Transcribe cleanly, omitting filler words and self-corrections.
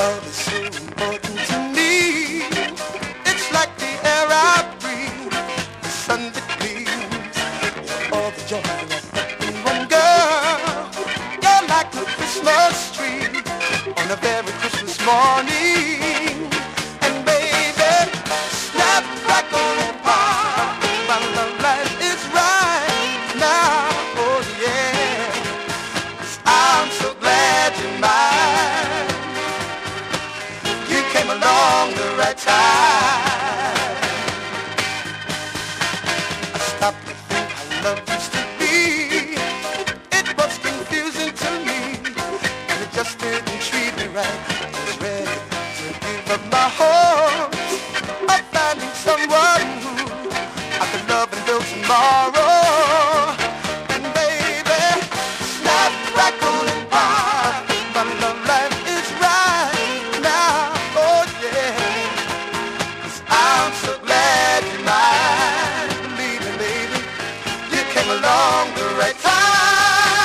love is so important to me. It's like the air I breathe, the sun that gleams, all the joy that in one girl. You're like a Christmas tree on a very Christmas morning. And baby, snap, crackle, and pop, my love life is right now. Oh yeah, 'cause I'm so glad you're mine. You came along the right time. I stopped to think how love used to be. It was confusing to me, and it just didn't treat me right. I was ready to give up my hopes of finding